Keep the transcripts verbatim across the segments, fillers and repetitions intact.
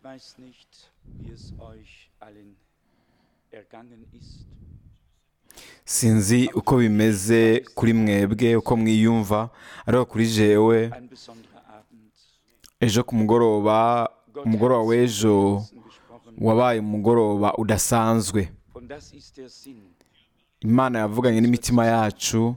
Ich weiß nicht, wie es euch allen ergangen ist, sinzi aber uko für mich war bimeze es kuri mwebwe uko mwiyumva ariko kuri jewe ein besonderer Abend. ejo ku mugoroba Gott umugoroba hat zu meinem w'ejo Herzen gesprochen wabaye umugoroba udasanzwe. und das ist der Sinn Imana yavuganye n'imitima yacu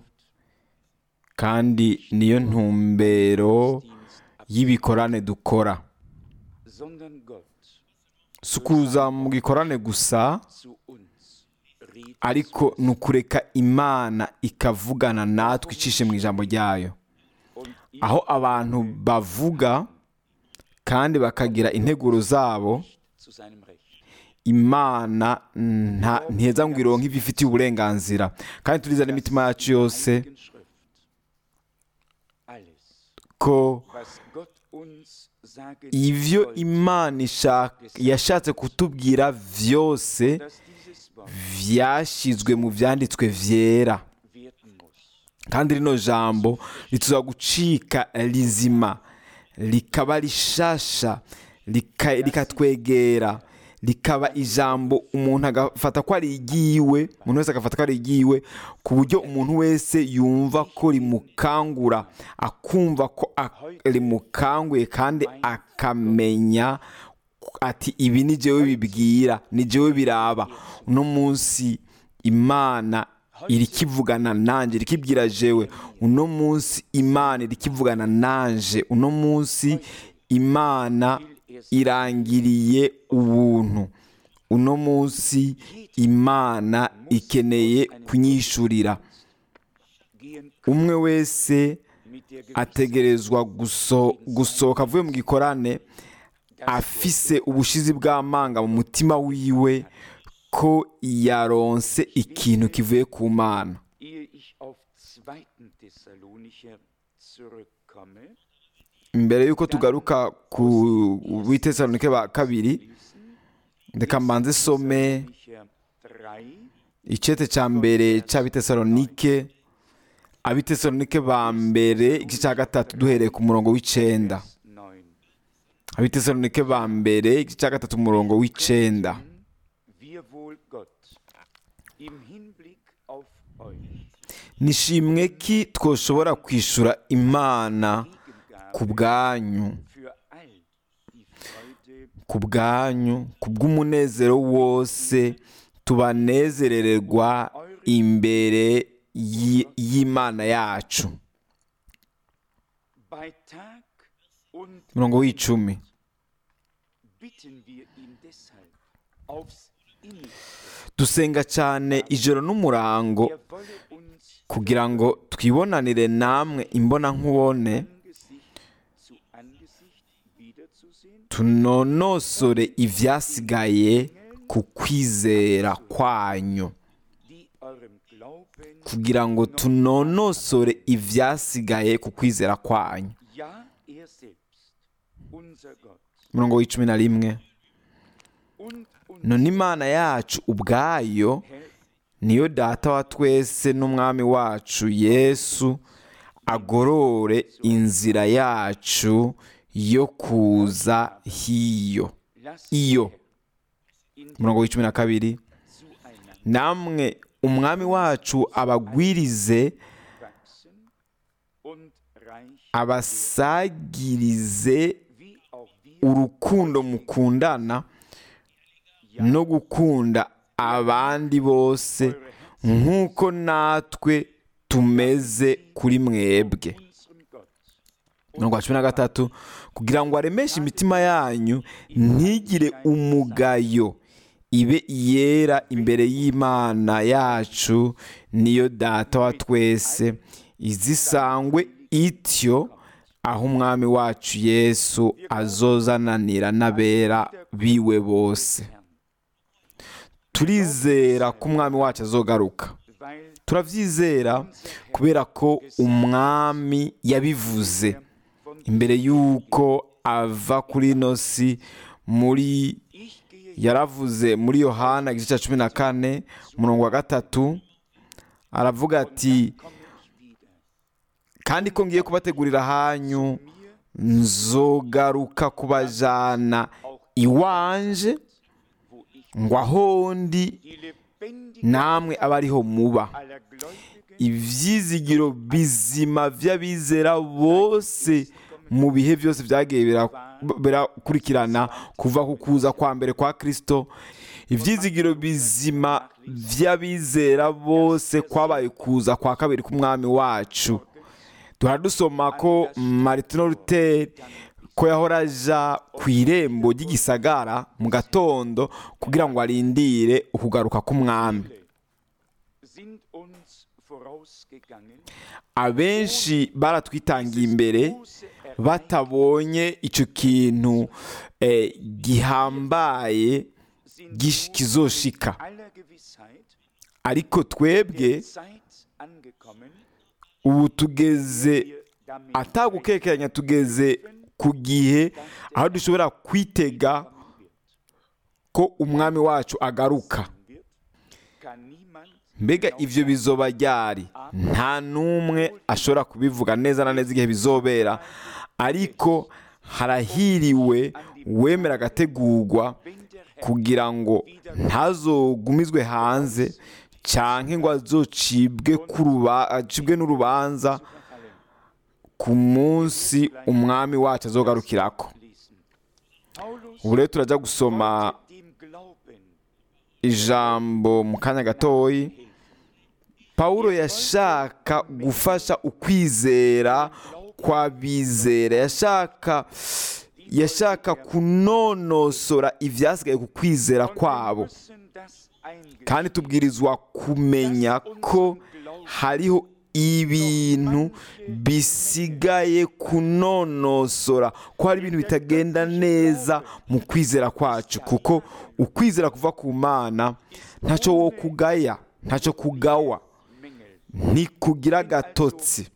kandi niyo ntumbero Dienst ab, y'ibikorane dukora. sondern Gott Si ukuza mu gikorane gusa zu uns redet. ariko ni ukureka Imana ikavugana natwe icishe mu ijambo ryayo, Und ich aho abantu bavuga kandi bakagira integuro zabo. zu seinem Recht. Imana nta- ntiheza ngo ironke ibyo ifitiye uburenganzira, kandi turizana imitima yacu yose Heiligen Schrift. Alles, ko was Gott uns sagen ivyo wollte, Imana ishaka- yashatse kutubwira vyose dass dieses Wort vyashizwe mu vyanditswe vyera, werden muss. kandi rino jambo rituza gucika rizima rikaba rishasha rika- rikatwegera rikaba ijambo umuntu agafata ko ari igiwe, umuntu wese agafata ko ari igiwe, ku buryo umuntu wese yumva ko rimukangura, akumva ko ak- rimukanguye kandi akamenya ati ibi ni jewe bibwira, ni jewe biraba. Uno munsi Imana irikivugana nanje, irikibwira jewe. Uno munsi Imana irikivugana nanje. Uno munsi Imana irangiriye ubuntu. Uno munsi Imana ikeneye kunyishurira. Gehen Umwe wese mit der Gewissheit, ategerezwa guso- gusohoka avuye mu gikorane afise ubushizi bw'amanga mu mutima wiwe ko yaronse ikintu kivuye ku Mana. ehe ich auf zweiten Thessalonicher zurückkomme, Mbere y'uko tugaruka ku Bitesalonike ba kabiri, lesen reka mbanze some Thessalonicher drei, icete ca mbere c'Abitesalonike, Abitesalonike ba mbere igice ca gatatu duhereye ku murongo w'icenda. Vers neun. Abitesalonike ba mbere igice ca gatatu umurongo w'icenda. Wir wohl Gott im Hinblick auf euch Nishimwe ki twoshobora kwishura Imana ku bwanyu, für all die Freude ku bwanyu, ku bw'umunezero wose tubanezerererwa imbere y'i- y'Imana yacu. bei Tag und Umurongo w'icumi. bitten wir ihn deshalb aufs Innigste. Dusenga cyane ijoro n'umurango Er wolle uns kugira ngo twibonanire namwe imbona nkubone, Angesicht zu Angesicht wiederzusehen, tunonosore ivyasigaye ku kwizera kwanyu, die eurem Glauben kugira ngo tunonosore ivyasigaye ku kwizera kwanyu. ja er selbst, unser Gott Umurongo w'icumi na rimwe. und uns None Imana yacu ubwayo Herr niyo data wa twese n'umwami wacu Yesu agorore inzira yacu yo kuza hiyo. lasst Iyo. in der Umurongo w'icumi na kabiri. zueinander Namwe umwami wacu abagwirize, wachsen und reich abasagirize wie auch wir urukundo mukundana no gukunda abandi bose nk'uko natwe tumeze kuri mwebwe. unserem Gott Umurongo wa cumi na gatatu. Kugira ngo aremeshe imitima yanyu ntigire umugayo, ibe iyera imbere y'Imana yacu niyo data wa twese, izisangwe ityo aho umwami wacu Yesu azozananira n'abera biwe bose. Turizera ko umwami wacu azogaruka. weil Turavyizera kubera ko umwami yabivuze imbere y'uko ava kuri ino si. Muri ich gehe yaravuze muri Yohana igice cya cumi na kane umurongo wa gatatu, aravuga ati komme ich wieder. kandi ko ngiye kubategurira hanyu Mir nzogaruka kubajana iwanje ngo aho ndi namwe abe ariho muba. Ibyizigiro bizima by'abizera bose mu bihe byose byagiye birakurikirana kuva ku kuza kwa mbere kwa Kristo. Ibyizigiro bizima by'abizera bose kwabaye kuza kwa kabiri k'umwami wacu. Turadusoma ko Martin Luther ko yahora aja ku irembo ry'igisagara mu gatondo kugira ngo arindire ukugaruka k'umwami. Abenshi baratwitangiye imbere batabonye icyo kintu eh, gihambaye kizoshika, ariko twebwe ubu tugeze atagukekeranya, tugeze ku gihe aho dushobora kwitega ko umwami wacu agaruka. Mbega ivyo bizoba ryari? Nta n'umwe ashobora kubivuga neza na neza igihe bizobera, ariko harahiriwe wemera agategurwa kugira ngo ntazogumizwe hanze canke ngo azocibwe acibwe n'urubanza ku munsi umwami wacu azogarukirako. Ubu rero turaja gusoma ijambo mu kanya gatoyi. Pawulo yashaka gufasha ukwizera kw'abizera, yashaka yashaka kunonosora ivyasigaye ku kwizera kwabo, kandi tubwirizwa kumenya ko hariho ibintu bisigaye kunonosora, ko hari ibintu bitagenda neza mu kwizera kwacu, kuko ukwizera kuva ku Mana ntacyo wo kugaya, ntacyo kugawa, ntikugira agatotsi.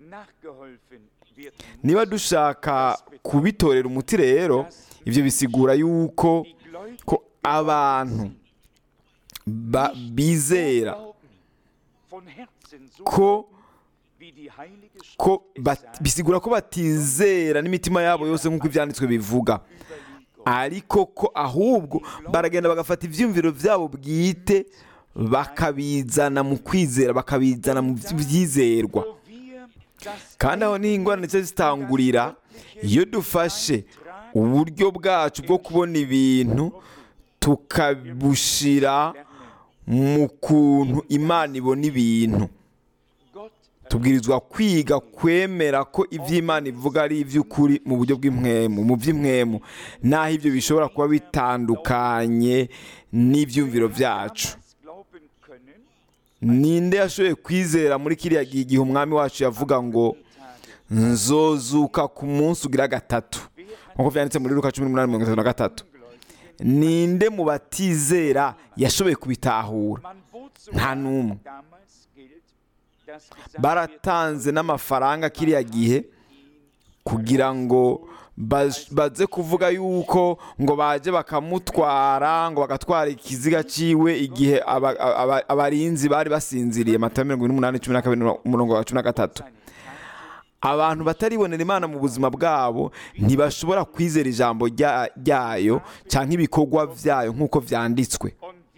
Niba dushaka kubitorera umuti rero, ibyo bisigura yuko ko abantu bizera ko ko bisigura ko batizera n'imitima yabo yose nk'uko ibyanditswe bivuga, ariko ko ahubwo baragenda bagafata ibyiyumviro byabo bwite bakabizana mu kwizera, bakabizana mu byizerwa. Kandi aho niho ingorane ndetse zitangurira, iyo dufashe uburyo bwacu bwo kubona ibintu tukabushira mu kuntu Imana ibona ibintu. Tubwirizwa kwiga kwemera ko iby'Imana ivuga ari iby'ukuri mu buryo bw'impwemu, mu by'impwemu, naho ibyo bishobora kuba bitandukanye n'ibyumviro byacu. Ninde yashoboye kwizera muri kiriya gihe igihe umwami wacu yavuga ngo nzozuka ku munsi ugira gatatu, nk'uko byanditse muri Luka cumi n'umunani mirongo itatu na gatatu? Ninde mu batizera yashoboye kubitahura? Nta n'umwe. Baratanze n'amafaranga kiriya gihe kugira ngo baze kuvuga yuko ngo baje bakamutwara, ngo bagatwara ikiziga ciwe igihe abarinzi bari basinziriye. Matayo mirongo ine n'umunani cumi na kabiri umurongo wa cumi na gatatu. Abantu bataribonera Imana mu buzima bwabo ntibashobora kwizera ijambo ryayo cyangwa ibikorwa byayo nk'uko vyanditswe.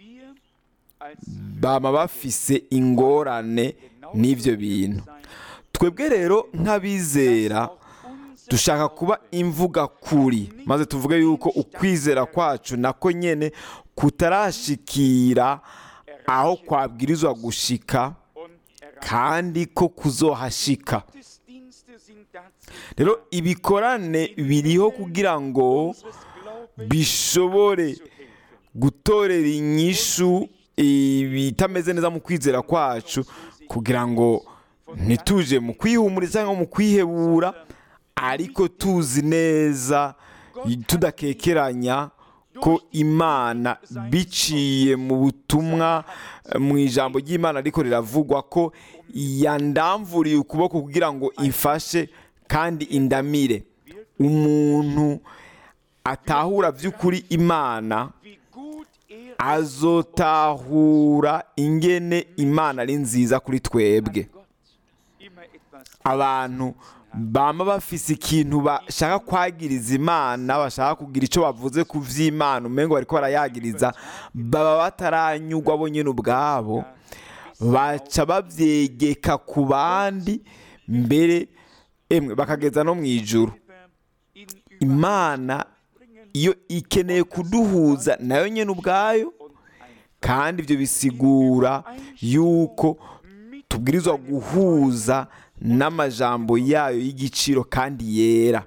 Bama bafise ingorane n'ivyo bintu. Twebwe rero nk'abizera dushaka kuba imvuga kuri, maze tuvuge yuko ukwizera kwacu nako nyene kutarashikira aho kwabwirizwa gushika, kandi ko kuzohashika. Rero ibikorane biriho kugira ngo bishobore gutorera inyishu ibitameze neza mu kwizera kwacu, kugira ngo ntituje mu kwihumuriza cyangwa mu kwihebura, ariko tuzi neza tudakekeranya ko Imana biciye mu butumwa mu ijambo ry'Imana ariko riravugwa ko yandamvuriye ukuboko kugira ngo ifashe kandi indamire. Umuntu atahura by'ukuri Imana azotahura ingene Imana ari nziza kuri twebwe. Abantu bama bafise ikintu bashaka kwagiriza Imana, bashaka kugira icyo bavuze ku vy'Imana umengo bariko barayagiriza, baba bataranyurwa bo nyene ubwabo, baca bavyegeka ku bandi, mbere emwe bakageza no mu ijuru. Imana iyo ikeneye kuduhuza nayo nyene ubwayo, kandi ibyo bisigura yuko tubwirizwa guhuza n'amajambo yayo y'igiciro kandi yera,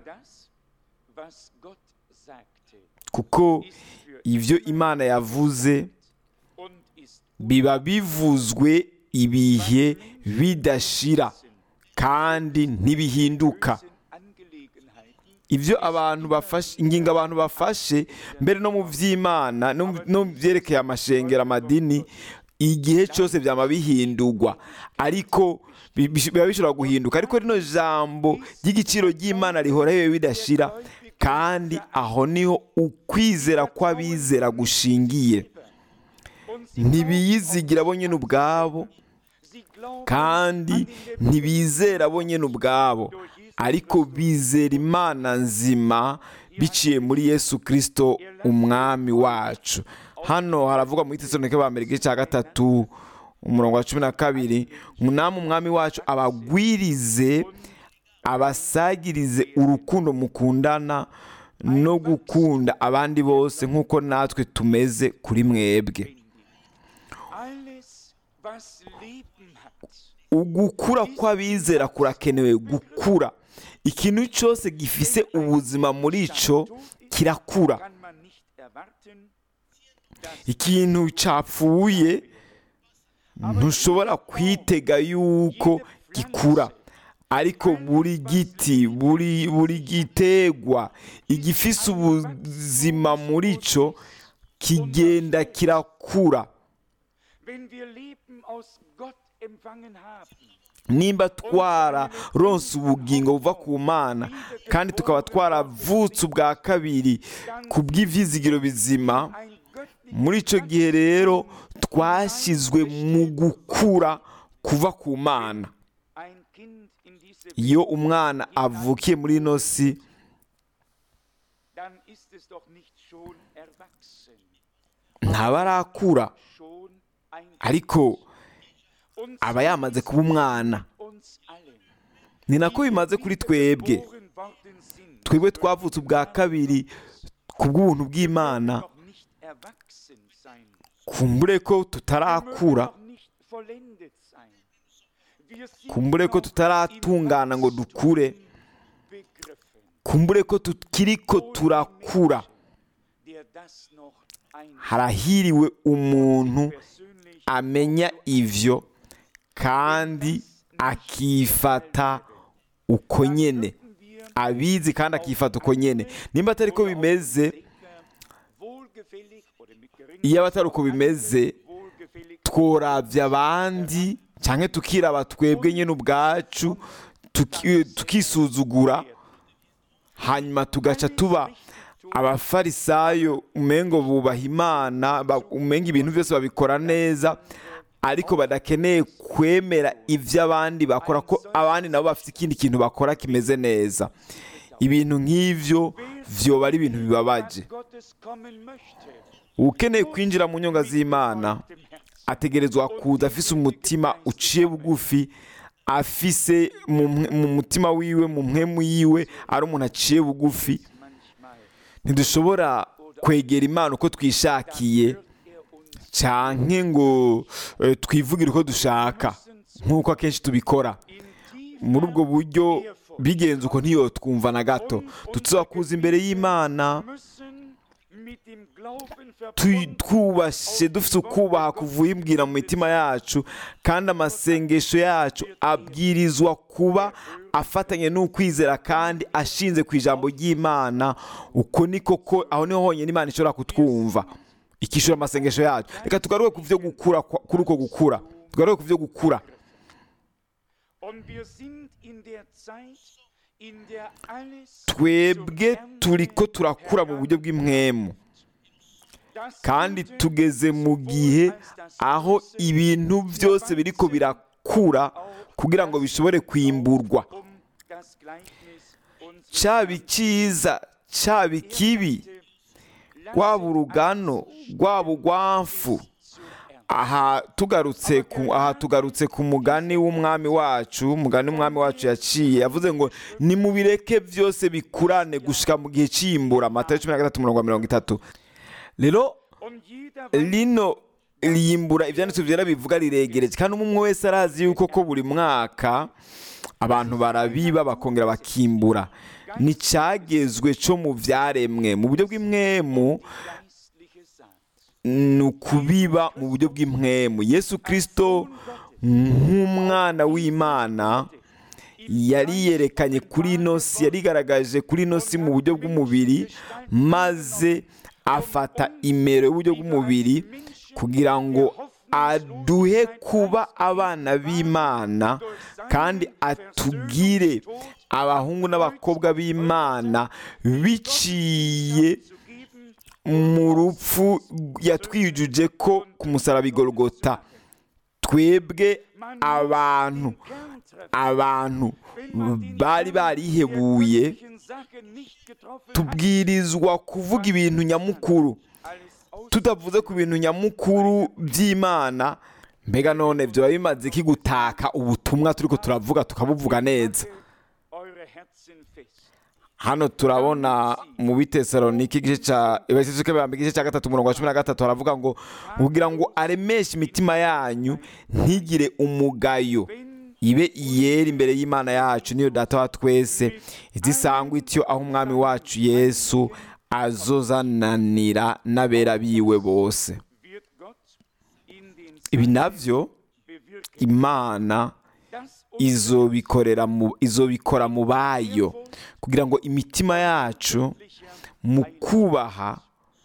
kuko ibyo Imana yavuze biba bivuzwe ibihe bidashira kandi ntibihinduka. Ibyo abantu bafashe, ingingo abantu bafashe mbere no mu vy'Imana no mu byerekeye amashengero, amadini, igihe cyose byama bihindurwa, ariko biba bishobora guhinduka, ariko rino jambo ry'igiciro ry'Imana rihoraho bidashira, kandi aho niho ukwizera kw'abizera gushingiye. Ntibiyizigira bo nyene ubwabo, kandi ntibizera bo nyene ubwabo, ariko bizera Imana nzima biciye muri Yesu Kristo umwami wacu. Hano haravugwa mu Gitesalonike ba mbere cya gatatu umurongo wa cumi na kabiri, namwe umwami wacu abagwirize abasagirize urukundo mukundana no gukunda abandi bose nk'uko natwe tumeze kuri mwebwe. Ugukura kw'abizera kurakenewe gukura. Ikintu cyose gifise ubuzima muri cyo kirakura. Ikintu cyapfuye ntushobora kwitega yuko gikura, ariko buri giti, buri buri gitegwa igifise ubuzima muri cyo kigenda kirakura. Nimba twara ronse ubugingo buva ku Mana, kandi tukaba twaravutse ubwa kabiri ku bw'ivyizigiro bizima, muri icyo gihe rero twashyizwe mu gukura kuva ku Mana. Iyo umwana avukiye muri ino si, ntaba arakura, ariko aba yamaze kuba umwana. Ni nako bimaze kuri twebwe. Twebwe twavutse ubwa kabiri ku bw'ubuntu bw'Imana, kumbure ko tutarakura, kumbure ko tutaratungana ngo dukure, kumbure ko tukiriko turakura. Harahiriwe umuntu amenya ivyo kandi akifata uko nyene, abizi kandi akifata uko nyene. Nimba atari ko bimeze, iyo abatari uko bimeze, tworavya abandi canke tukiraba twebwe nyene ubwacu, tukisuzugura, hanyuma tugaca tuba abafarisayo umengo bubaha Imana, umengo ibintu byose babikora neza, ariko badakeneye kwemera ivyo abandi bakora, ko abandi nabo bafite ikindi kintu bakora kimeze neza. Ibintu nk'ivyo vyoba ari ibintu bibabaje. Ukeneye kwinjira mu nyonga z'Imana ategerezwa kuza afise umutima uciye bugufi, afise mu mutima wiwe, mu mpwemu yiwe ari umuntu aciye bugufi. Ntidushobora kwegera Imana uko twishakiye canke ngo e, twivugire uko dushaka nk'uko akenshi tubikora. Muri ubwo buryo bigenze uko ntiyo twumva na gato. Tuzakuza imbere y'Imana twubashe, dufite ukubaha kuvuye imbwira mu mitima yacu, kandi amasengesho yacu abwirizwa kuba afatanye n'ukwizera kandi ashinze ku ijambo ry'Imana. Uko ni koko, aho niho honyine Imana ishobora kutwumva ikishura amasengesho yacu. Reka tugaruke ku byo gukura, kuri uko gukura, tugaruke ku byo gukura. Twebwe turiko turakura mu buryo bw'impwemu, kandi tugeze mu gihe aho ibintu byose biriko birakura kugira ngo bishobore kwimburwa, cyaba icyiza cyaba ikibi, rwaba urugano rwaba urwamfu. aha tugarutse ku aha tugarutse ku mugani w'umwami wacu umugani w'umwami wacu yaciye yavuze ngo nimubireke byose bikurane gushika mu gihe cy'imbura. Matayo cumi na gatatu umurongo wa mirongo itatu. Rero lino liyimbura ibyanditswe byera bivuga riregereje, kandi umwe wese arazi yuko ko buri mwaka abantu barabiba bakongera bakimbura. ni cyagezwe cyo mu byaremwe mu buryo bw'imwemu, ni ukubiba mu buryo bw'imwemu. Yesu Kristo nk'umwana w'Imana yari yerekanye kuri ino si, yarigaragaje kuri ino si mu buryo bw'umubiri, maze afata imero y'uburyo bw'umubiri kugira ngo aduhe kuba abana b'Imana kandi atugire abahungu n'abakobwa b'Imana biciye mu rupfu yatwijuje ko ku musaraba i Golgota. Twebwe abantu abantu bari barihebuye tubwirizwa kuvuga ibintu nyamukuru, tutavuze ku bintu nyamukuru by'Imana. Mbega none byo bimaze iki gutaka ubutumwa turiko turavuga tukabuvuga neza? Hano turabona mu Bitesalonike igice ca igice cya gatatu umurongo wa cumi na gatatu haravuga ngo kugira ngo aremeshe imitima yanyu ntigire umugayo, ibe iyera imbere y'Imana yacu niyo data wa twese, izisangwa ityo aho umwami wacu Yesu azozananira n'abera biwe bose. Ibi navyo Imana izobikorera mu izobikora mu bayo kugira ngo imitima yacu mu kubaha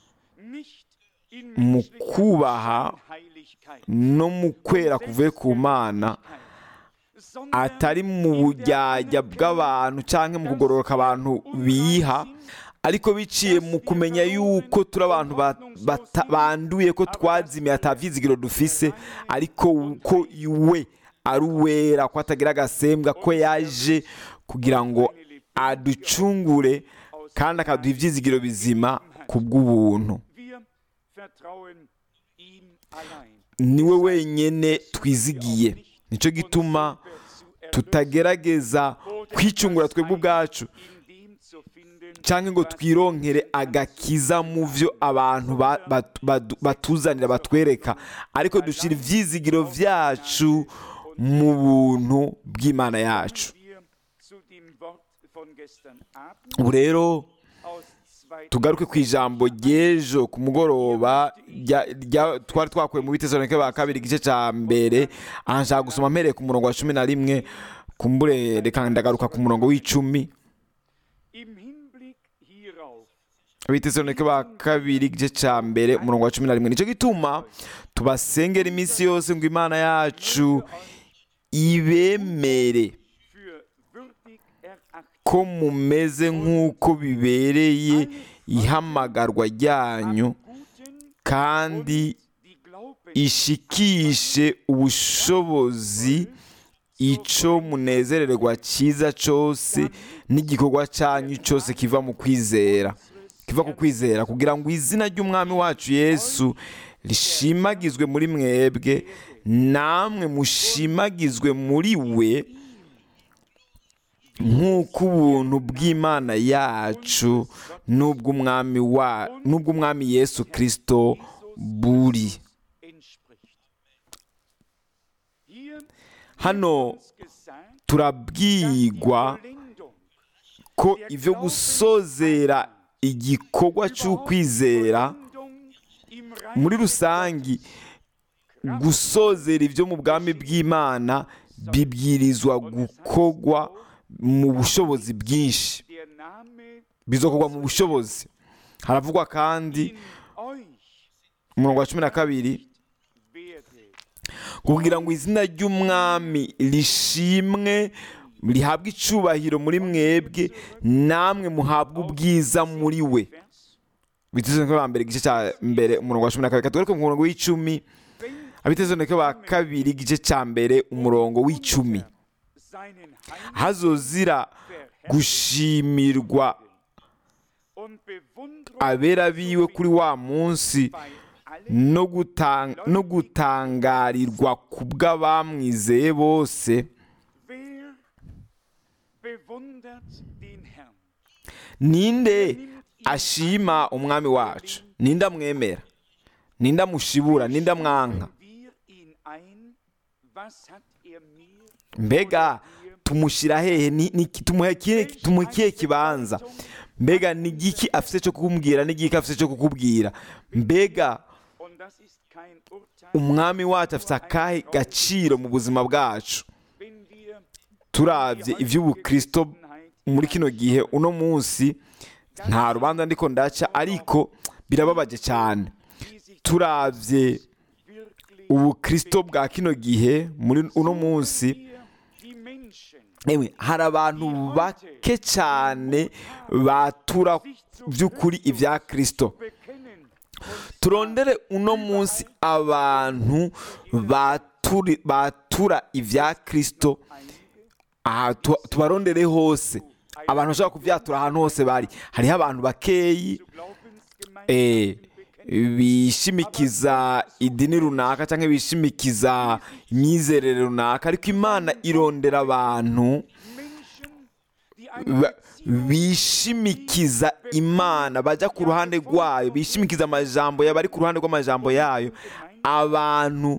mu kubaha no mu kwera kuvuye ku Mana, atari mu bujyajya bw'abantu cyangwa mu kugororoka abantu biha, ariko biciye mu kumenya yuko turi abantu banduye, ko twazimiye atavyizigiro dufise, ariko ko we ari uwera, ko atagira agasembwa, ko yaje kugira ngo aducungure kandi akaduha ivyizigiro bizima ku bw'ubuntu. Niwe wenyene twizigiye, nico gituma tutagerageza kwicungura twebwe ubwacu cyangwa ngo twironkere agakiza mu byo abantu batuzanira batwereka, ariko dushira ivyizigiro vyacu mu buntu bw'Imana yacu. Ubu rero tugaruke ku ijambo ry'ejo ku mugoroba twari twakuye mu Bitesalonike ba kabiri igice cya mbere. Aha nshaka gusoma mpereye ku murongo wa cumi na rimwe, kumbure reka ndagaruka ku murongo w'icumi. Bitesalonike ba kabiri igice cya mbere umurongo wa cumi na rimwe. Nicyo gituma tubasengera iminsi yose ngo Imana yacu ibemere ko mumeze nk'uko bibereye ihamagarwa ryanyu, kandi ishikishe ubushobozi ico munezererwa cyiza cyose n'igikorwa cyanyu cyose kiva mu kwizera kiva ku kwizera, kugira ngo izina ry'umwami wacu Yesu rishimagizwe muri mwebwe, namwe mushimagizwe muri we, nk'uko ubuntu bw'Imana yacu n'ubw'umwami wa n'ubw'umwami Yesu Kristo buri. Hano turabwirwa ko ivyo gusozera igikorwa cy'ukwizera muri rusangi, gusozera ibyo mu bwami bw'Imana bibwirizwa gukogwa mu bushobozi bwinshi, bizokorwa mu bushobozi. Haravugwa kandi umurongo wa cumi na kabiri kugira ngo izina ry'umwami rishimwe rihabwe icubahiro muri mwebwe, namwe muhabwe ubwiza muri we. Bitesalonike ba mbere igice cya mbere umurongo wa cumi na kabiri. Katugaruke mu murongo w'icumi. Abitesalonike ba kabiri igice cya mbere umurongo w'icumi. Hazozira gushimirwa und Bewunderung abera biwe kuri wa munsi bei allen, no gutan- no gutangarirwa ku bw'abamwizeye bose. wer bewundert den Herrn? Ninde ashima umwami wacu? Ninde amwemera? Ninde amushibura? Ninde amwanka? Wir ihn ein, was hat er mir Mbega tumushyira hehe? Ni- ni- tumuhe kihe- tumuhe ikihe kibanza? Mbega ni igiki afite cyo kukubwira n'igiki afite cyo kukubwira? Mbega und das ist kein Urteil, umwami wacu afite akahe gaciro mu buzima bwacu? wenn wir Turabye iby'ubukristo muri kino gihe uno munsi, nta rubanza ndiko ndaca, ariko birababaje cyane. die sich Turabye wirklich ubukristo bwa kino gihe muri uno munsi, hier die Menschen ewe hari abantu bake cyane batura by'ukuri ibya Kristo. bekennen Turondere uno munsi abantu baturi- batura ibya Kristo, aha tu- tubarondere hose. Abantu bashobora kubyatura ahantu hose bari. Hariho abantu bakeyi zu Glaubensgemeinschaften eh, bekennen, bishimikiza idini runaka cyangwa bishimikiza imyizerere runaka, ariko Imana irondera abantu Menschen, die eine ba- bishimikiza Imana, bajya ku ruhande rwayo, bishimikiza amajambo yayo, bari ku ruhande rw'amajambo yayo, abantu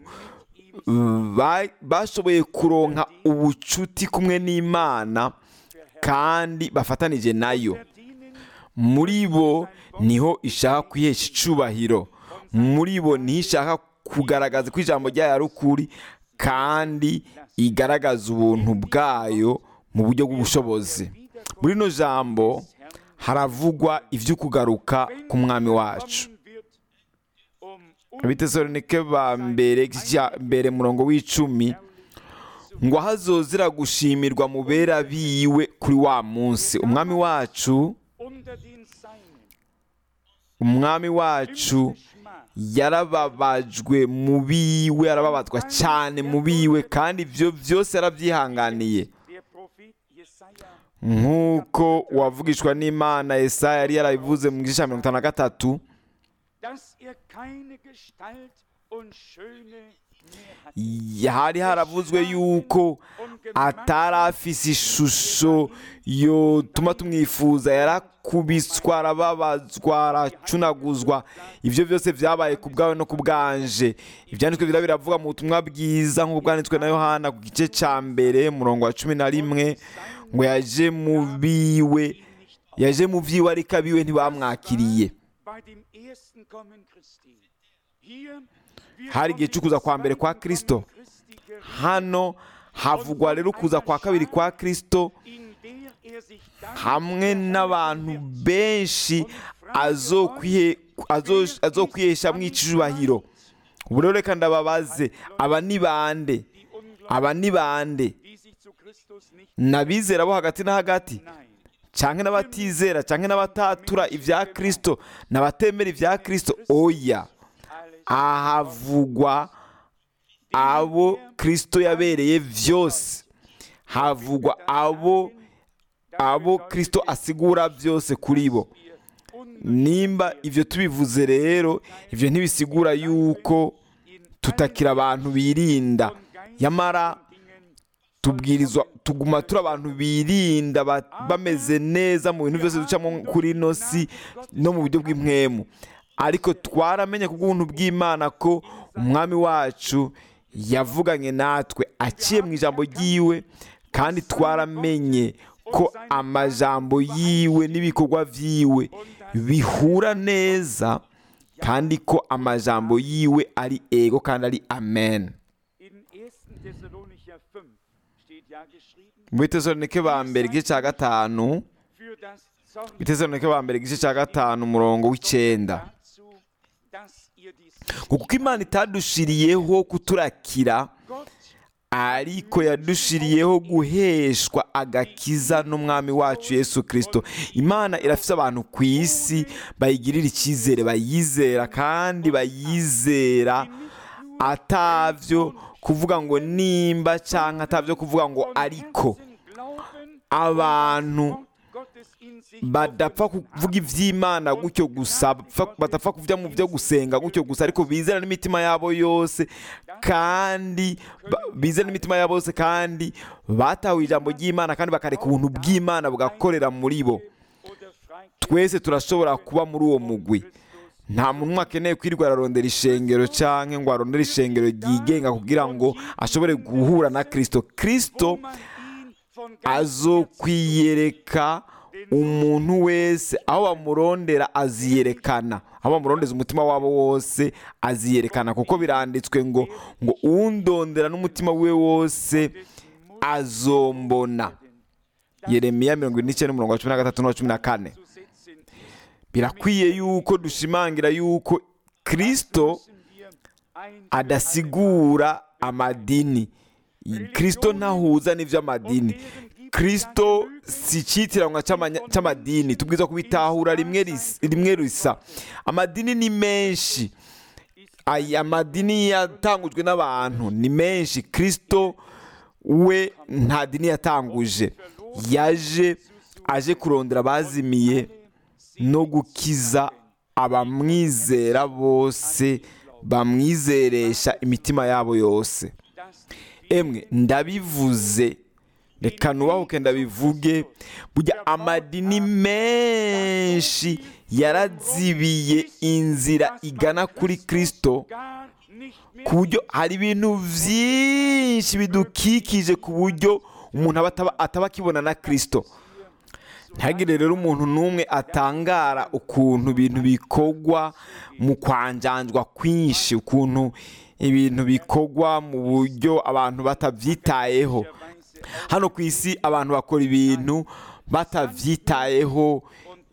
ba- bashoboye kuronka ubucuti kumwe n'Imana kandi bafatanije nayo. verdienen Muri bo niho ishaka kwihesha icubahiro, muri bo niho ishaka kugaragaza ko ijambo ryayo ari ukuri kandi igaragaza ubuntu bwayo mu buryo bw'ubushobozi. Muri rino jambo haravugwa ivy'ukugaruka ku mwami wacu. kommen wird, um Abitesalonike ba mbere igice cya mbere murongo w'icumi ngo hazozira gushimirwa mu bera biwe kuri wa munsi. Umwami wacu unter den Seinen umwami wacu Geschmack yarababajwe mu biwe, arababazwa cyane mu biwe, kandi ibyo byose yarabyihanganiye, der Prophet Jesaja nk'uko uwavugishwa n'Imana Yesaya yari yarabivuze mu gice cya mirongo itanu na gatatu, dass er keine Gestalt und Schöne mehr hat. hari haravuzwe yuko atari afise ishusho yotuma tumwifuza, yarakubiswa, arababazwa, aracunaguzwa. Ibyo byose byabaye ku bwawe no ku bwanje. Ibyanditswe bira biravuga mu butumwa bwiza nk'uko bwanditswe na Yohana ku gice cya mbere murongo wa cumi na rimwe ngo yaje mu biwe, yaje mu byiwe ariko abiwe ntibamwakiriye. Bei dem ersten Kommen Christi. Hier wird Hari von igihe dem cy'ukuza kwa mbere kwa zweiten Kristo. Kommen Christi geredet, Hano havugwa rero ukuza kwa kabiri kwa Kristo, in der er sich dann hamwe n'abantu benshi azokwihe- azo- azokwihesha mw'icubahiro. Ubu rero reka ndababaze, aba ni bande? die Ungläubigen, Aba ni bande? die sich zu Christus nicht N'abizera bo hagati na hagati, nein. canke n'abatizera, canke n'abatatura ibya Kristo, n'abatemera ibya Kristo? Oya, Alles ahavugwa abo Kristo yabereye vyose, havugwa abo abo Kristo asigura byose kuri bo. Nimba ibyo tubivuze rero, ibyo ntibisigura yuko tutakira abantu birinda, yamara tubwirizwa tuguma turi abantu birinda, ba- bameze neza mu bintu byose ducamo kuri ino si no mu buryo bw'impwemu. Ariko twaramenye ku bw'ubuntu bw'Imana ko umwami wacu yavuganye natwe aciye mu ijambo ry'iwe, kandi twaramenye ko amajambo yiwe n'ibikorwa vyiwe bihura neza, kandi ko amajambo yiwe ari ego kandi ari amen. in ersten Thessalonicher fünf steht ja geschrieben, Mu Bitesalonike ba mbere igice cya gatanu, für das Zorn Bitesalonike ba mbere igice cya gatanu umurongo w'icenda, dazu, dass ihr dies ngo kuko Imana itadushiriyeho kuturakira, Gott ariko yadushiriyeho guheshwa agakiza n'umwami wacu Yesu Kristo. Imana irafise abantu ku isi bayigirira icyizere, bayizera kandi bayizera atavyo kuvuga ngo nimba canke atavyo kuvuga ngo ariko, Glauben abantu badapfa kuvuga iby'Imana gutyo gusa, badapfa kujya mu byo gusenga gutyo gusa, ariko bizera n'imitima yabo yose kandi bizera n'imitima yabo yose kandi batahuye ijambo ry'Imana kandi bakareka ubuntu bw'Imana bugakorera muri bo. Twese turashobora kuba muri uwo mugwi. Nta muntu umwe akeneye kwirirwa ararondera ishengero cyangwa ngo arondere ishengero ryigenga kugira ngo ashobore guhura na Kristo. Kristo azokwiyereka umuntu wese, aho bamurondera aziyerekana, aho bamurondeza umutima wabo wose aziyerekana, kuko biranditswe ngo ngo undondera n'umutima we wose azombona. Yeremiya mirongo ine n'icyenda umurongo wa cumi na gatatu n'uwa cumi na kane. Birakwiye yuko dushimangira yuko Kristo adasigura amadini. Kristo ntahuza n'ivy'amadini. Kristo si icitiranwa cy'amadini, tubwiza kubitahura rimwe rimwe risa. Amadini ni menshi, aya madini yatangujwe n'abantu ni menshi. Kristo we nta dini yatanguje, yaje aje kurondera abazimiye no gukiza abamwizera bose, bamwizeresha imitima yabo yose. Emwe ndabivuze, reka nubahuke ndabivuge, burya amadini menshi yarazibiye inzira igana kuri Kristo, ku buryo hari ibintu byinshi bidukikije ku buryo umuntu ataba akibona na Kristo. Ntihagire rero umuntu n'umwe atangara ukuntu ibintu bikorwa mu kwanjanjwa kwinshi, ukuntu ibintu bikorwa mu buryo abantu batabyitayeho. Hano ku isi abantu bakora ibintu batabyitayeho.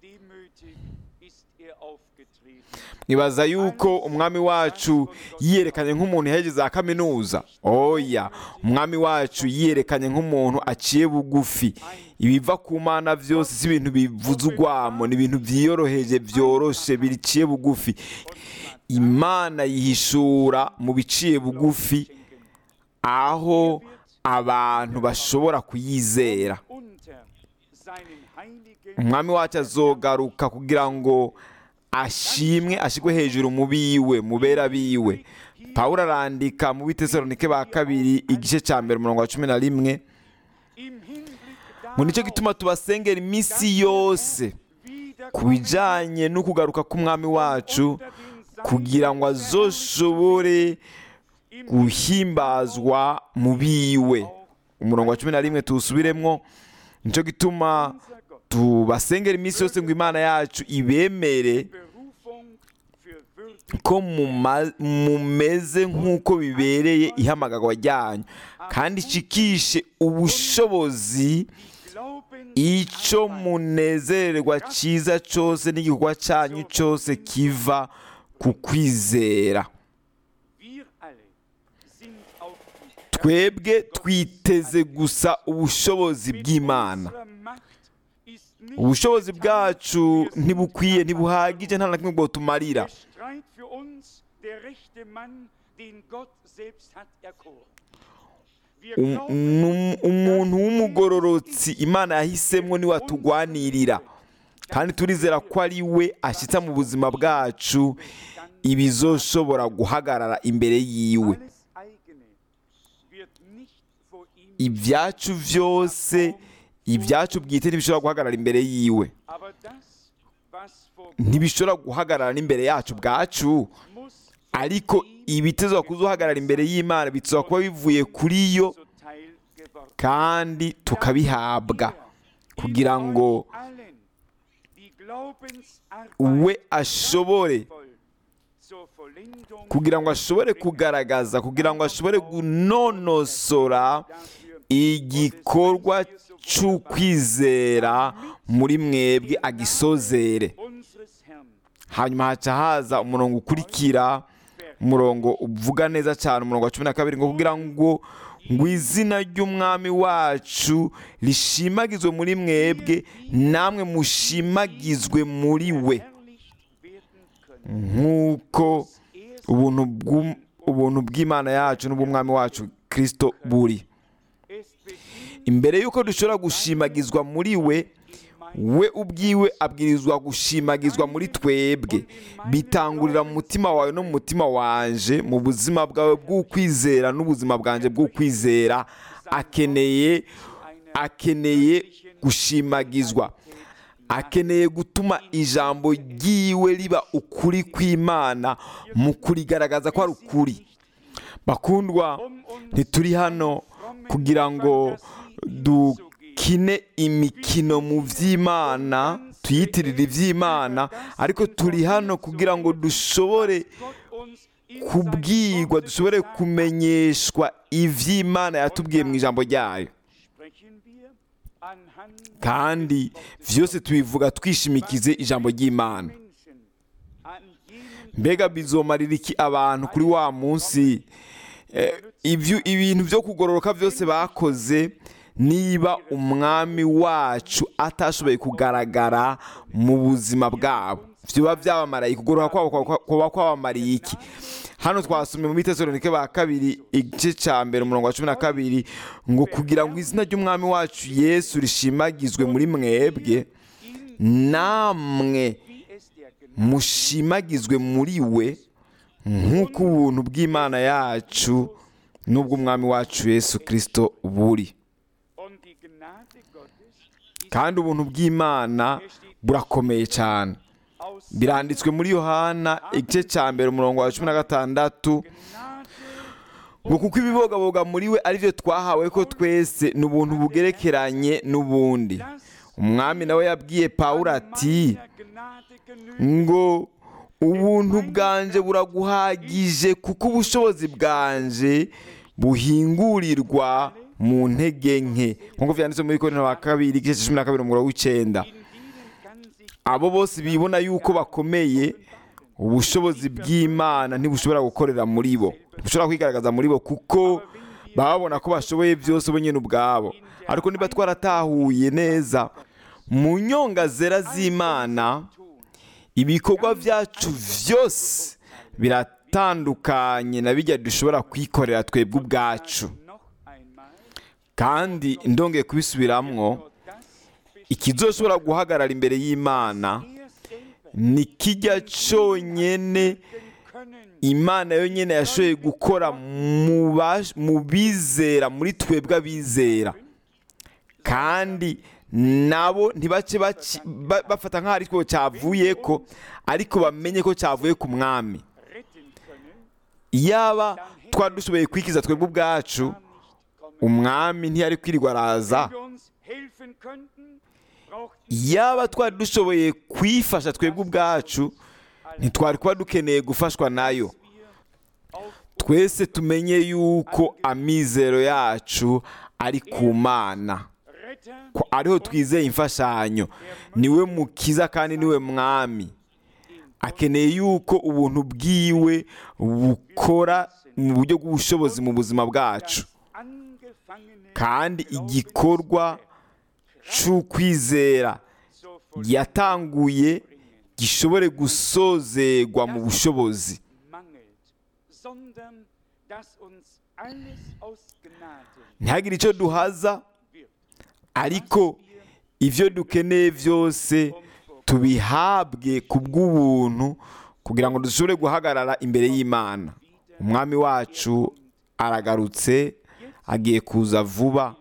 Nibaza yuko umwami wacu yiyerekanye nk'umuntu yahejeje za kaminuza. Oya, umwami wacu yiyerekanye nk'umuntu aciye bugufi. Ibiva ku Mana byose si ibintu bivuze urwamo, ni ibintu byiyoroheje, byoroshe, biciye bugufi. Imana yihishura mu biciye bugufi, aho abantu bashobora kuyizera. Umwami wacu azogaruka kugira ngo ashimwe, ashigwe hejuru mu biwe, mu bera biwe. Pawulo arandika mu Bitesalonike ba kabiri igice cya mbere umurongo wa cumi na rimwe ngo nicyo gituma tubasengera iminsi yose ku bijyanye no kugaruka k'umwami wacu, kugira ngo azoshobore guhimbazwa mu biwe. Umurongo wa cumi na rimwe tuwusubiremo. Nicyo gituma tubasengera iminsi yose ngo Imana yacu ibemere ko mumeze nk'uko bibereye ihamagarwa ryanyu, kandi ishikishe ubushobozi icyo munezererwa cyiza cyose n'igikorwa cyanyu cyose kiva ku kwizera. Twebwe twiteze gusa ubushobozi bw'Imana. Ubushobozi bwacu ntibukwiye, ntibuhagije, nta na kimwe bwotumarira. Umuntu w'umugororotsi Imana yahisemo niwe atugwanirira, kandi turizera ko ari we ashyitsa mu buzima bwacu ibizoshobora guhagarara imbere yiwe. Ibyacu byose, ibyacu bwite ntibishobora guhagarara imbere yiwe, ntibishobora guhagarara n'imbere yacu bwacu, ariko ibitezwa kuzohagarara imbere y'Imana bitezwa kuba bivuye kuri yo kandi tukabihabwa, kugira ngo we ashobore kugira ngo ashobore kugaragaza, kugira ngo ashobore gunonosora igikorwa cy'ukwizera muri mwebwe, agisozere. Hanyuma haca haza umurongo ukurikira, umurongo uvuga neza cyane, umurongo wa cumi na kabiri, ngo kugira ngo ngo izina ry'umwami wacu rishimagizwe muri mwebwe, namwe mushimagizwe muri we, nk'uko ubuntu bw'Imana yacu n'ubw'umwami wacu Kristo buri. imbere y'uko dushobora gushimagizwa muri we, we ubwiwe abwirizwa gushimagizwa muri twebwe. Bitangurira mu mutima wawe no mu mutima wanje, mu buzima bwawe bw'ukwizera n'ubuzima bwanje bw'ukwizera. akeneye akeneye gushimagizwa, akeneye gutuma ijambo ryiwe riba ukuri kw'Imana, mu kurigaragaza ko ari ukuri. Bakundwa, ntituri hano kugira ngo dukine imikino mu by'Imana, tuyitirire iby'Imana, ariko turi hano kugira ngo dushobore kubwirwa, dushobore kumenyeshwa iby'Imana yatubwiye mu ijambo ryayo. Kandi byose tubivuga twishimikize ijambo ry'Imana. Mbega bizomarira iki abantu kuri wa munsi ibintu byo kugororoka byose bakoze, niba umwami wacu atashoboye kugaragara mu buzima bwabo? Byaba byabamaraye kugororoka kwabo, kuba kwabamariye iki? Hano twasomye mu Bitesalonike ba kabiri igice cya mbere umurongo wa cumi na kabiri ngo kugira ngo izina ry'umwami wacu Yesu rishimagizwe muri mwebwe, namwe mushimagizwe muri we, nk'uko ubuntu bw'Imana yacu n'ubw'umwami wacu Yesu Kristo buri. Kandi ubuntu bw'Imana burakomeye cyane. Biranditswe muri Yohana igice cya mbere umurongo wa cumi na gatandatu ngo kuko ibibogaboga muri we ari byo twahawe ko twese n'ubuntu bugerekeranye n'ubundi. Umwami nawe yabwiye Pawulo ati ngo ubuntu bwanje buraguhagije, kuko ubushobozi bwanje buhingurirwa mu ntege nke, nk'uko byanditse muri Korinto ba kabiri igice cya cumi na kabiri umurongo w'icyenda. Abo bose bibona yuko bakomeye, ubushobozi bw'Imana ntibushobora gukorera muri bo, ntibushobora kwigaragaza muri bo, kuko baba babona ko bashoboye byose bo nyine ubwabo. Ariko niba twaratahuye neza mu nyongazera z'Imana, ibikorwa byacu byose biratandukanye na bijya dushobora kwikorera twebwe ubwacu. Kandi ndongeye kubisubiramwo, ikizoshobora guhagarara imbere y'Imana ni kijya cyonyine Imana yonyine yashoboye gukora mu bizera, muri twebwe abizera. Kandi nabo ntibace bafata nk'aho ari cyo cyavuye ko, ariko bamenye ko cyavuye ku mwami. Yaba twari dushoboye kwikiza twebwe ubwacu, umwami ntiyari kwirirwa araza. Yaba twari dushoboye kwifasha twebwe ubwacu, ntitwari kuba dukeneye gufashwa nayo. Twese tumenye yuko amizero yacu ari ku Mana, ko ariho twizeye imfashanyo. Niwe mukiza kandi niwe mwami. Akeneye yuko ubuntu bwiwe bukora mu buryo bw'ubushobozi mu buzima bwacu, kandi igikorwa cy'ukwizera yatanguye gishobore gusozerwa mu bushobozi. Ntihagire icyo duhaza, ariko ibyo dukeneye byose tubihabwe ku bw'ubuntu, kugira ngo dushobore guhagarara imbere y'Imana. Umwami wacu aragarutse, agiye kuza vuba.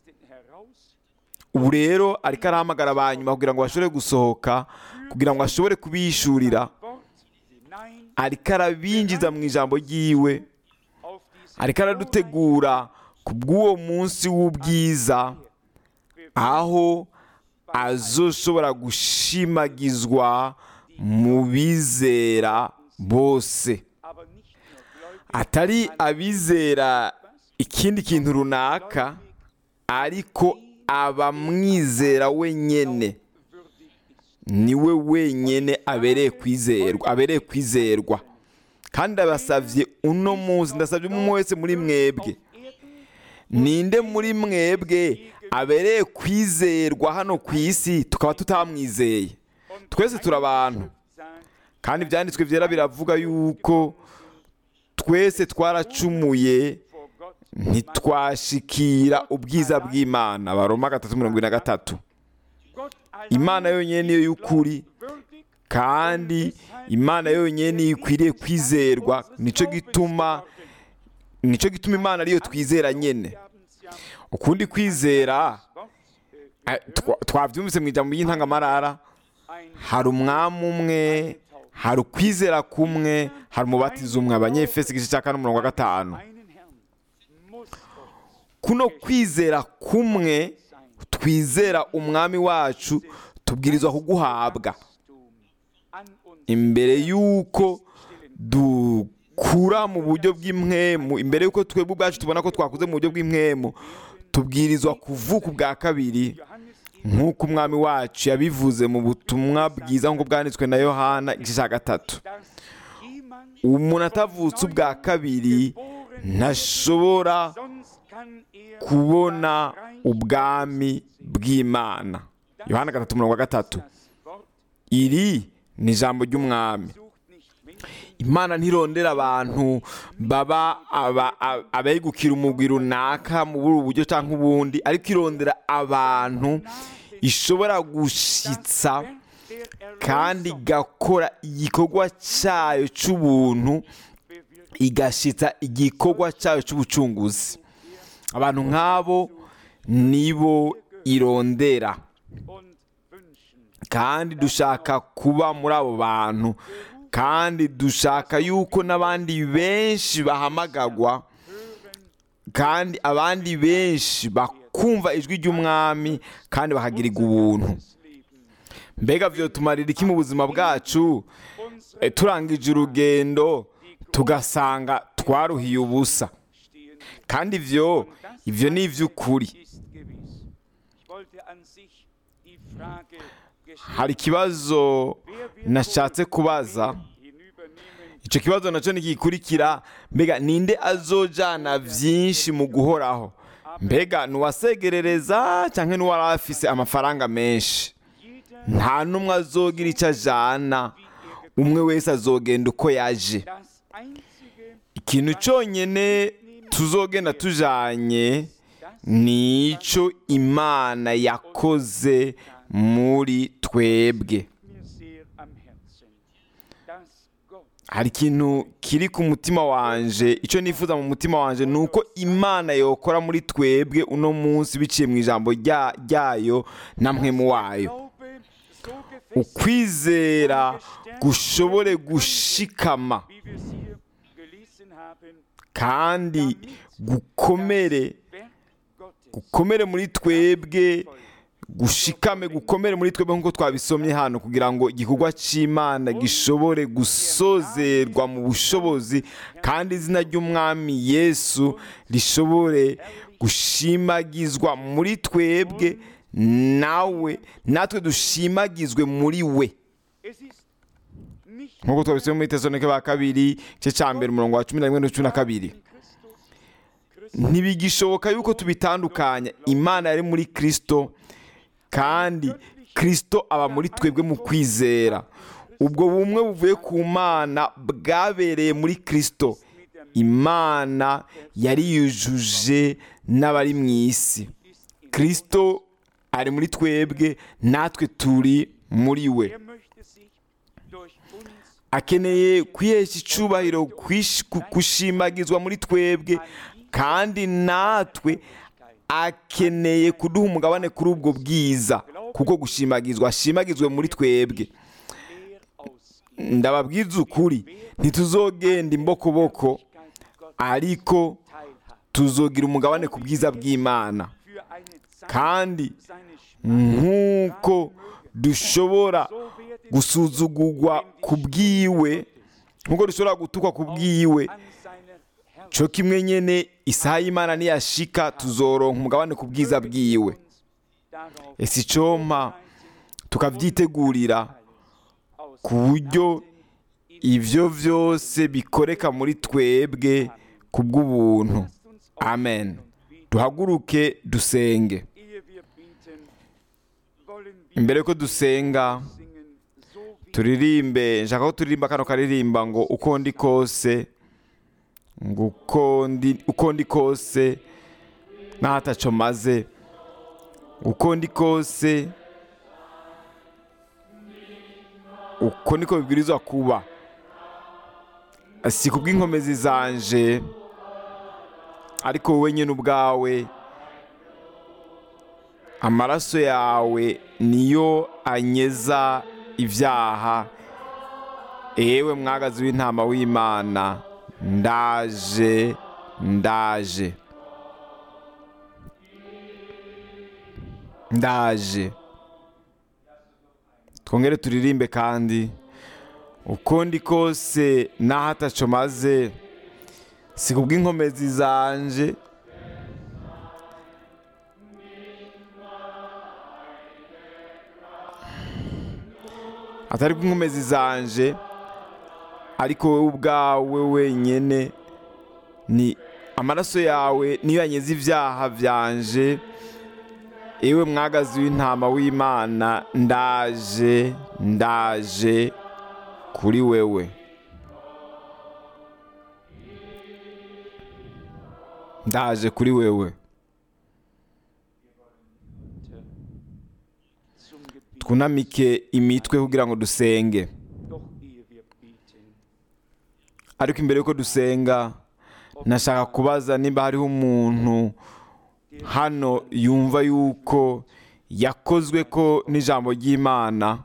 Ubu rero ariko arahamagara abanyuma kugira ngo bashobore gusohoka, kugira ngo ashobore kubishurira. Ariko arabinjiza mu ijambo ryiwe, ariko aradutegura ku bw'uwo munsi w'ubwiza, aho azoshobora gushimagizwa mu bizera bose. Atari abizera ikindi kintu runaka, ariko abamwizera wenyine. Niwe wenyine abereye kwizerwa, abereye kwizerwa. Kandi abasavye uno munsi, ndasabye umwe wese muri mwebwe, ninde muri mwebwe abereye kwizerwa hano ku isi tukaba tutamwizeye? Twese turi abantu, kandi ibyanditswe byera biravuga yuko twese twaracumuye ntitwashikira ubwiza bw'Imana. Abaroma gatatu mirongo ine na gatatu. Imana yonyine niyo y'ukuri kandi Imana yonyine niyo ikwiriye kwizerwa. Nicyo gituma nicyo gituma Imana ariyo twizera nyene. Ukundi kwizera twabyumvise mu ijambo y'intangamarara, hari umwami umwe, hari ukwizera kumwe, hari umubatizo umwe. Abanyefesi igice cya kane umurongo wa gatanu. Kuno kwizera kumwe twizera umwami wacu tubwirizwa kuguhabwa imbere y'uko dukura mu buryo bw'impwemu, imbere y'uko twebwe ubwacu tubona ko twakuze mu buryo bw'impwemu, tubwirizwa kuvuka ubwa kabiri nk'uko umwami wacu yabivuze mu butumwa bwiza nk'uko bwanditswe na Yohana igice cya gatatu. Umuntu atavutse ubwa kabiri ntashobora kubona ubwami bw'Imana. Yohana gatatu umurongo wa gatatu. Iri ni ijambo ry'umwami. Imana ntirondera abantu baba abegukira umugwi runaka mu buri buryo cyangwa ubundi, ariko irondera abantu ishobora gushitsa kandi igakora igikorwa cyayo cy'ubuntu, igashitsa igikorwa cyayo cy'ubucunguzi. Abantu nk'abo nibo irondera, kandi dushaka kuba muri abo bantu, kandi dushaka yuko n'abandi benshi bahamagagwa, kandi abandi benshi bakumva ijwi ry'umwami kandi bakagirirwa ubuntu. Mbega vyotumarira iki mu buzima bwacu e, turangije urugendo tugasanga twaruhiye ubusa? Kandi ivyo ivyo ni ivy'ukuri. Hari ikibazo nashatse kubaza. Icyo kibazo nacyo nigikurikira: mbega ninde azojana vyinshi mu guhoraho? Mbega nuwasegerereza canke nuwari afise amafaranga menshi? Nta numwe azogira icyo ajana, umwe wese azogenda uko yaje. Ikintu cyonyine tuzogenda tujanye nico Imana yakoze muri twebwe. Hari ikintu kiri ku mutima wanje, icyo nifuza mu mutima wanje ni uko Imana yokora muri twebwe uno munsi biciye mu ijambo ryayo na mpwemu wayo. Ukwizera gushobore gushikama kandi gukomere gukomere muri twebwe, gushikame gukomere muri twebwe nk'uko twabisomye hano, kugira ngo igikorwa cy'Imana gishobore gusozerwa mu bushobozi, kandi izina ry'umwami Yesu rishobore gushimagizwa muri twebwe, nawe natwe dushimagizwe muri we, nk'uko twabisomye muri Tesalonike ba kabiri igice cya mbere umurongo wa cumi na rimwe na cumi na kabiri. Ntibigishoboka yuko tubitandukanya. Imana yari muri Kristo kandi Kristo aba muri twebwe mu kwizera. Ubwo bumwe buvuye ku Mana bwabereye muri Kristo. Imana yari yujuje n'abari mu isi. Kristo ari muri twebwe, natwe turi muri we. Akeneye kwihesha icubahiro, gushimagizwa muri twebwe, kandi natwe akeneye kuduha umugabane kuri ubwo bwiza, kuko gushimagizwa ashimagizwe muri twebwe. Ndababwiza ukuri, ntituzogenda imbokoboko, ariko tuzogira umugabane ku bwiza bw'Imana. Kandi nk'uko dushobora gusuzugurwa ku bwiwe, nk'uko dushobora gutukwa ku bwiwe, cyo kimwe nyene isaha y'Imana niyashika tuzoronka umugabane ku bwiza bwiwe. Ese icompa tukavyitegurira ku buryo ivyo vyose bikoreka muri twebwe ku bw'ubuntu. Amen. Duhaguruke dusenge. Imbere ko dusenga, turirimbe, nshaka ko turirimba kano karirimba ngo uko ndi kose ngo uko ndi uko ndi kose ntataco maze, uko ndi kose uko niko bibwirizwa kuba, si kubw'inkomezi zanje ariko wowe nyine ubwawe, amaraso yawe niyo anyeza ibyaha. Ewe mwagazi w'intama w'Imana, ndaje ndaje ndaje. Twongere turirimbe kandi, uko ndi kose naho ataco maze, si kubw'inkomezi zanje atari kubw'inkomezi zanje ariko wowe ubwawe wenyene, ni amaraso yawe niyo yanyeza ibyaha byanje. Ewe mwagazi w'intama w'Imana, ndaje ndaje kuri wewe, ndaje kuri wewe. Twunamike imitwe kugira ngo dusenge, ariko imbere yuko dusenga nashaka kubaza niba hariho umuntu hano yumva yuko yakozwe ko n'ijambo ry'Imana,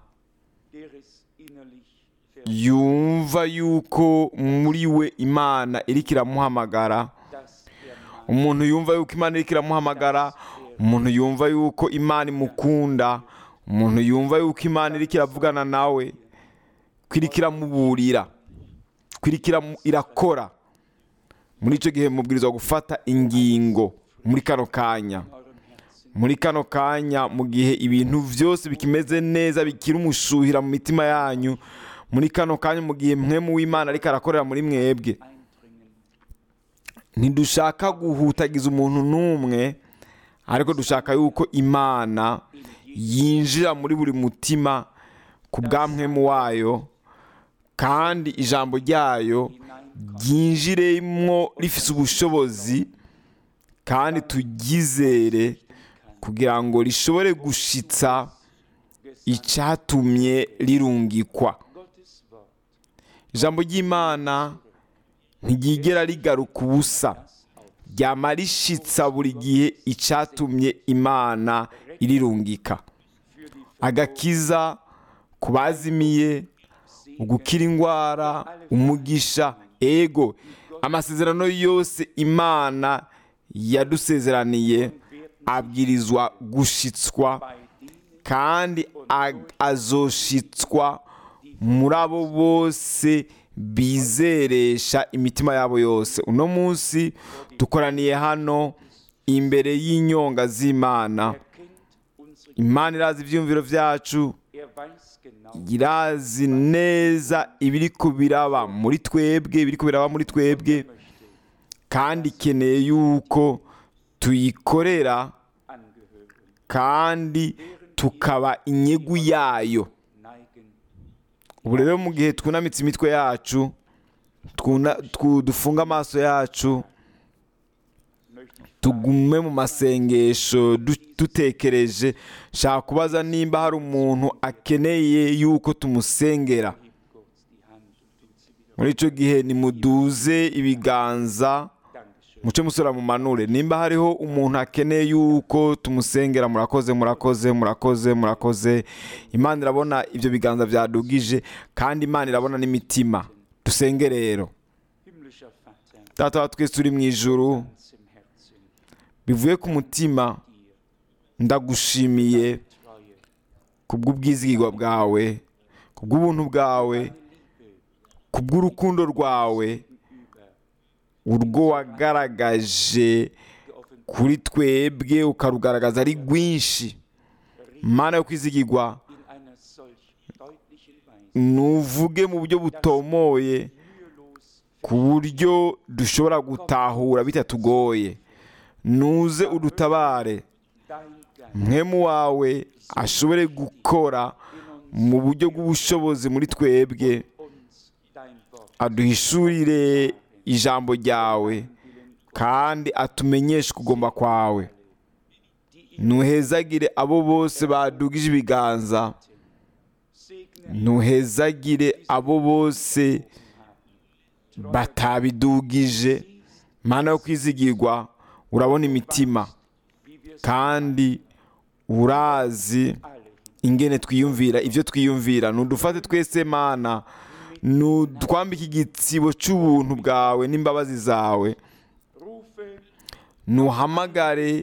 yumva yuko muri we Imana iriko iramuhamagara, umuntu yumva yuko Imana iriko iramuhamagara, umuntu yumva yuko Imana imukunda, umuntu yumva yuko Imana iriko iravugana nawe, kwiriko iramuburira, kwiriko irakora. Muri icyo gihe mubwirizwa gufata ingingo muri kano kanya, muri kano kanya mu gihe ibintu byose bikimeze neza, bikiri umushuhira mu mitima yanyu, muri kano kanya mu gihe mwemu w'Imana ariko arakorera muri mwebwe. Ntidushaka guhutagiza umuntu n'umwe, ariko dushaka yuko Imana yinjira muri buri mutima ku bwa mwemu wayo, kandi ijambo ryayo ryinjiremwo rifise ubushobozi, kandi turyizere kugira ngo rishobore gushitsa icyatumye rirungikwa. Ijambo ry'Imana ntiryigera rigaruka ubusa, ryama rishitsa buri gihe icyatumye Imana irirungika: agakiza ku bazimiye, ugukira indwara, umugisha. Ego, amasezerano yose Imana yadusezeraniye abwirizwa gushitswa, kandi azoshitswa muri abo bose bizeresha imitima yabo yose. Uno munsi dukoraniye hano imbere y'inyonga z'Imana. Imana irazi ibyumviro byacu, irazi neza ibiriko biraba muri twebwe, ibiriko biraba muri twebwe, kandi ikeneye yuko tuyikorera kandi tukaba inyegu yayo. Ubu rero mu gihe twunamitse imitwe yacu, dufunga amaso yacu, tugume mu masengesho dutekereje, shaka kubaza nimba hari umuntu akeneye yuko tumusengera. Muri icyo gihe nimuduze ibiganza, muce musura mu manure nimba hariho umuntu akeneye yuko tumusengera. Murakoze, murakoze, murakoze, murakoze. Imana irabona ibyo biganza byadugije, kandi Imana irabona n'imitima. Dusenge rero. Data wa twese uri mu ijuru, bivuye ku mutima, ndagushimiye kubw'ubwizigirwa bwawe, kubw'ubuntu bwawe, kubw'urukundo rwawe, urwo wagaragaje kuri twebwe ukarugaragaza ari rwinshi. Mana yo kwizigirwa, nuvuge mu buryo butomoye ku buryo dushobora gutahura bitatugoye. Nuze udutabare, mwemu wawe ashobore gukora mu buryo bw'ubushobozi muri twebwe, aduhishurire ijambo ryawe kandi atumenyeshe kugomba kwawe. Ntuhezagire abo bose badugije ibiganza, ntuhezagire abo bose batabidugije. Mana yo kwizigirwa, urabona imitima kandi urazi ingene twiyumvira ibyo twiyumvira. Ntudufate twese Mana, ntutwambike igitsibo cy'ubuntu bwawe n'imbabazi zawe. Ntuhamagare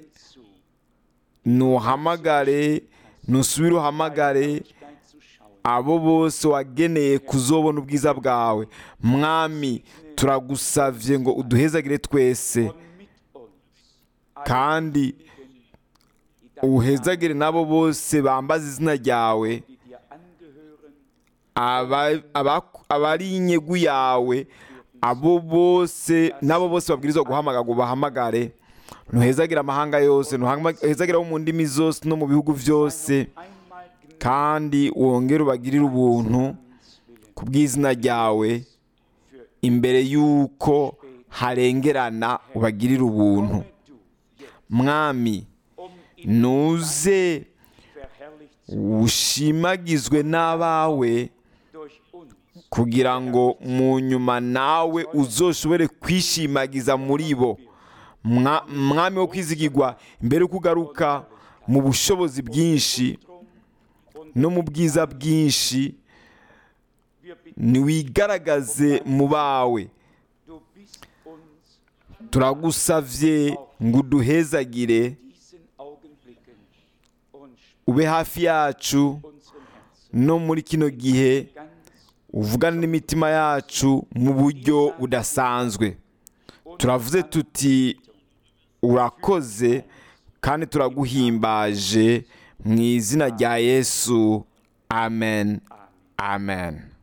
ntuhamagare ntusubire uhamagare abo bose wageneye kuzobona ubwiza bwawe. Mwami, turagusavye ngo uduhezagire twese kandi uhezagire n'abo bose bambaza izina ryawe, abari inyegu yawe, abo bose n'abo bose babwirizwa guhamagara ngo bahamagare. Ntuhezagire amahanga yose, ntuhezagire abo mu ndimi zose no mu bihugu byose, kandi wongere ubagirire ubuntu ku bw'izina ryawe. Imbere y'uko harengerana ubagirire ubuntu. Mwami, nuze ushimagizwe n'abawe kugira ngo mu nyuma nawe uzoshobore kwishimagiza muri bo. Mwami wo kwizigirwa, imbere yo kugaruka mu bushobozi bwinshi no mu bwiza bwinshi, niwigaragaze mu bawe. Turagusavye ngo uduhezagire, ube hafi yacu no muri kino gihe, uvugane n'imitima yacu mu buryo budasanzwe. Turavuze tuti urakoze kandi turaguhimbaje mu izina rya Yesu. Amen. Amen.